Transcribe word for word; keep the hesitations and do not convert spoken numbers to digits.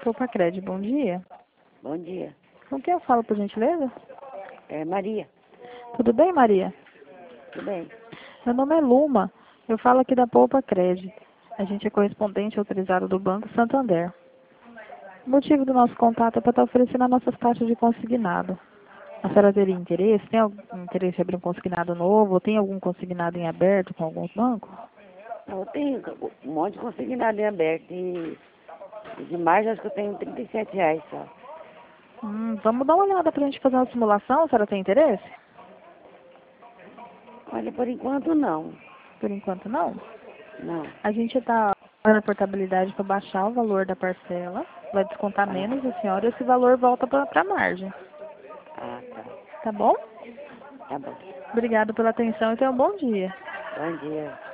Poupa Crédito, bom dia. Bom dia. Com quem eu falo, por gentileza? É Maria. Tudo bem, Maria? Tudo bem? Meu nome é Luma. Eu falo aqui da Poupa Crédito. A gente é correspondente autorizado do Banco Santander. O motivo do nosso contato é para estar oferecendo as nossas taxas de consignado. A senhora teria interesse? Tem algum interesse em abrir um consignado novo? Tem algum consignado em aberto com algum banco? Eu tenho um monte de consignado em aberto. E e de março acho que eu tenho trinta e sete reais só. Hum, vamos dar uma olhada para a gente fazer uma simulação. A senhora tem interesse? Olha, por enquanto não. Por enquanto, não. Não. A gente está na portabilidade para baixar o valor da parcela. Vai descontar menos a senhora e esse valor volta para a margem. Ah, tá. Tá bom? Tá bom. Obrigada pela atenção e tenha um bom dia. Bom dia.